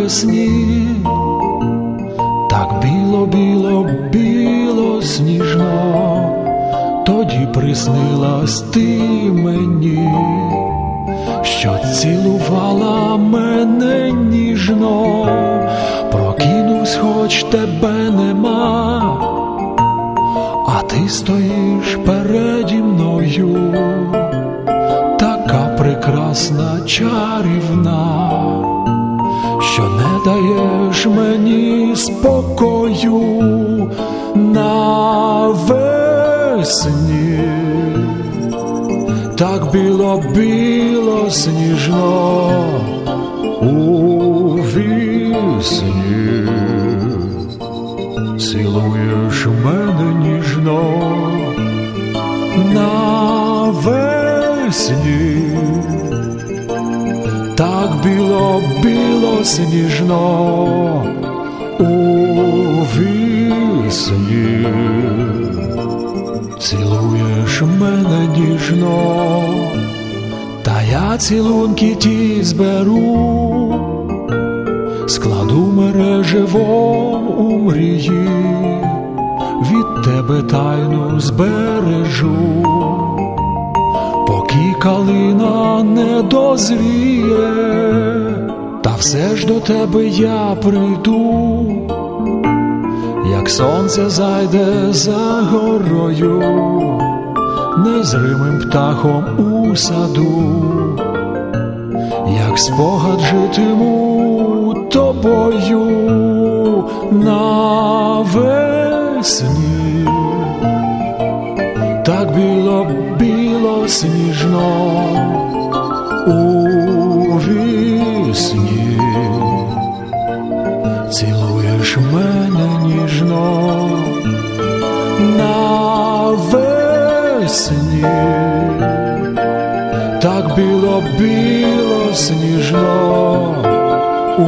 весні, так біло, біло, біло сніжно, тоді приснилась ти мені, що цілувала мене ніжно, прокинусь, хоч тебе нема, а ти стоїш переді мною, така прекрасна, чарівна, що не даєш мені спокою навесні. Так біло, біло, сніжно у вісні, цілуєш мене ніжно навесні. Так біло, біло, сніжно у вісні, цілуєш мене ніжно, та я цілунки ті зберу, складу мережево у мрії, від тебе тайну збережу, поки калина не дозріє, та все ж до тебе я прийду, як сонце зайде за горою, незримим птахом у саду, як спогад житиму тобою навесні. Так біло, біло, сніжно у вісні, цілуєш мене ніжно навесні. Так біло, біло, сніжно у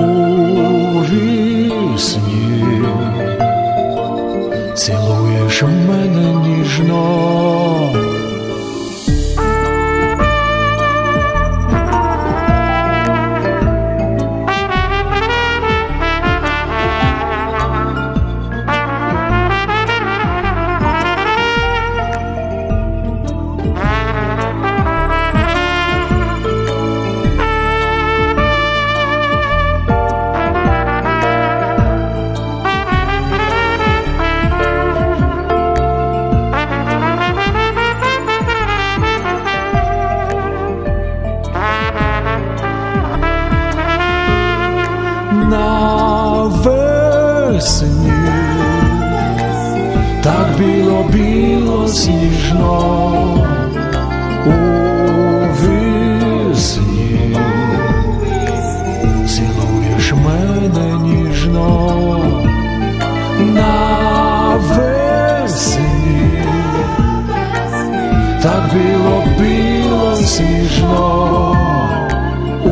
вісні, цілуєш мене ніжно. Навесні, так біло, біло, сніжно у вісні, цілуєш мене ніжно навесні. Так біло, біло, сніжно у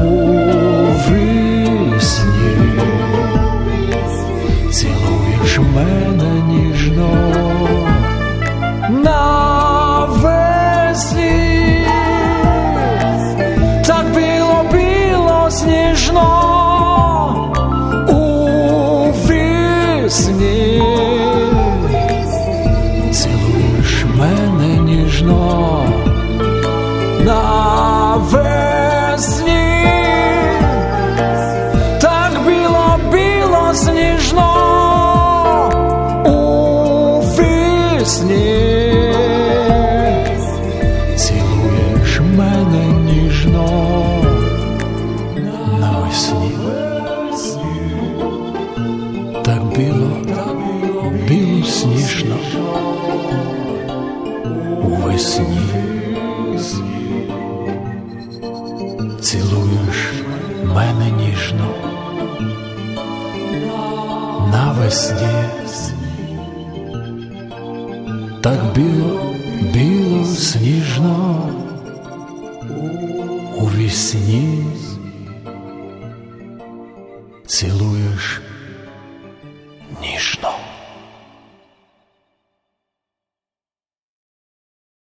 вісні, цілуєш мене ніжно навесні. Так біло, біло, сніжно у вісні, цілуєш мене ніжно навесні. Так біло, біло, сніжно у вісні, цілуєш мене ніжно навесні. Так біло, біло, сніжно у весні, цілуєш мене ніжно навесні. Так біло, біло, сніжно у вісні, цілуєш ніжно.